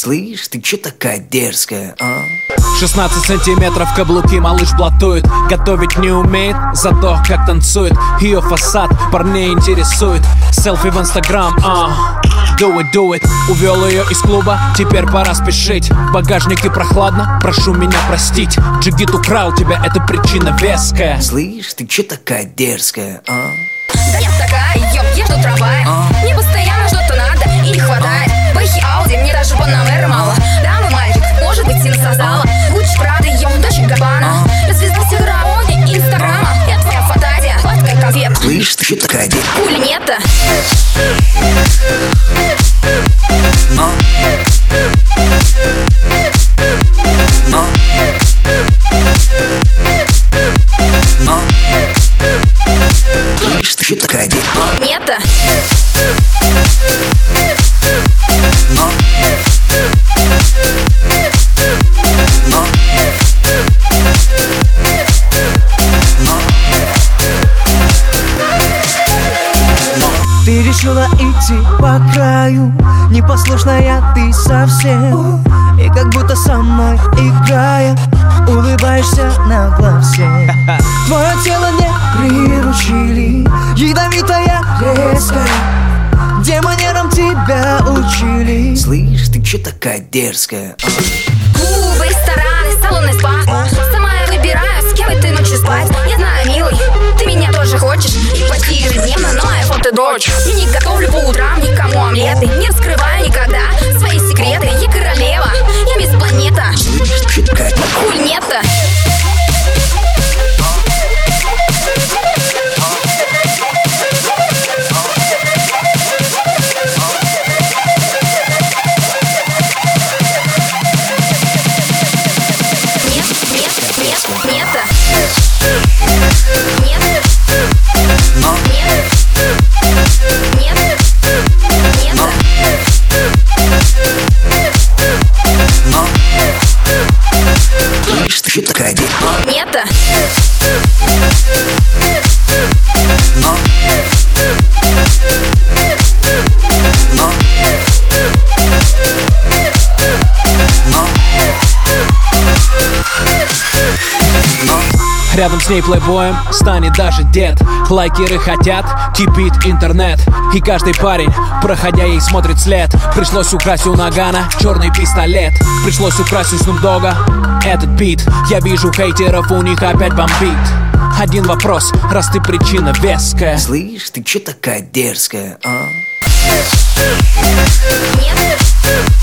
Слышь, ты чё такая дерзкая, а? 16 сантиметров каблуки малыш блатует. Готовить не умеет, зато как танцует. Ее фасад парней интересует. Селфи в инстаграм, do it. Увел ее из клуба, теперь пора спешить. В багажнике прохладно, прошу меня простить. Джигит украл тебя, это причина веская. Слышь, ты чё такая дерзкая, а? Да я такая, я жду трамвая. Мне постоянно что-то надо и не хватает. Бэхи, Ауди, мне даже Панамера мало. Да, мой мальчик, может быть, сын создала. Гуччи, Прада, ем, дочь Габбана. Я звезда Сиграони, Инстаграма. Я твоя фантазия, сладкая конфета. Слышь, ты чё такая дерзкая? Хули нет-то? Слышь, ты чё такая дерзкая? Нет-то? Ты решила идти по краю, непослушная ты совсем. И как будто со мной играя, улыбаешься нагло всем. Твое тело не приручили, ядовитая, резкая. Где манерам тебя учили? Слышь, ты чё такая дерзкая, а? Клубы, рестораны, салоны, спа. Сама я выбираю, с кем этой ночью спать. Я знаю, милый, ты меня тоже хочешь. И почти ежедневно на iPhone ты дрочишь. Я не готовлю по утрам никому омлеты. Не раскрываю никогда свои секреты. Я королева, я мисс планета. Слышь, ты чё такая дерзкая? Хуй нет-то? Слышь, ты чё такая дерзкая? Нет-то? Рядом с ней плейбоем станет даже дед. Лайкеры хотят, кипит интернет. И каждый парень, проходя ей, смотрит след. Пришлось украсть у Нагана черный пистолет. Пришлось украсть у Снупдога этот бит. Я вижу хейтеров, у них опять бомбит. Один вопрос, раз ты причина веская. Слышь, ты чё такая дерзкая, а? Нет?